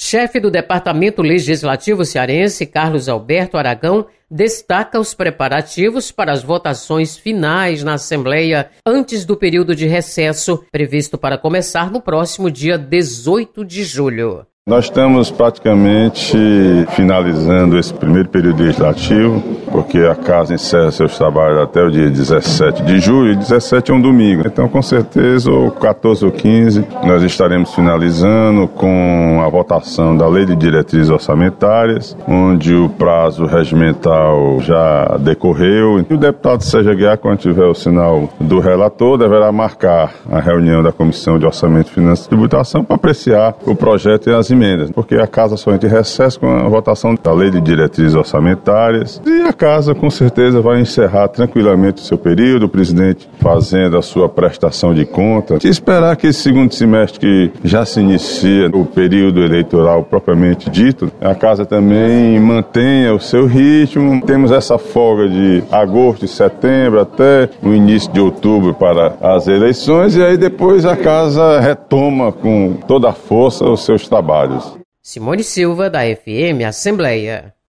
Chefe do Departamento Legislativo cearense, Carlos Alberto Aragão, destaca os preparativos para as votações finais na Assembleia antes do período de recesso, previsto para começar no próximo dia 18 de julho. Nós estamos praticamente finalizando esse primeiro período legislativo, porque a Casa encerra seus trabalhos até o dia 17 de julho, e 17 é um domingo. Então, com certeza, ou 14 ou 15, nós estaremos finalizando com a votação da Lei de Diretrizes Orçamentárias, onde o prazo regimental já decorreu. E o deputado Sérgio Aguiar, quando tiver o sinal do relator, deverá marcar a reunião da Comissão de Orçamento, Finanças e Tributação para apreciar o projeto e as emendas, porque a Casa só entra em recesso com a votação da Lei de Diretrizes Orçamentárias, e a Casa com certeza vai encerrar tranquilamente o seu período, o presidente fazendo a sua prestação de contas, e esperar que esse segundo semestre, que já se inicia o período eleitoral propriamente dito, a Casa também mantenha o seu ritmo. Temos essa folga de agosto e setembro até o início de outubro para as eleições, e aí depois a Casa retoma com toda a força os seus trabalhos. Simone Silva, da FM Assembleia.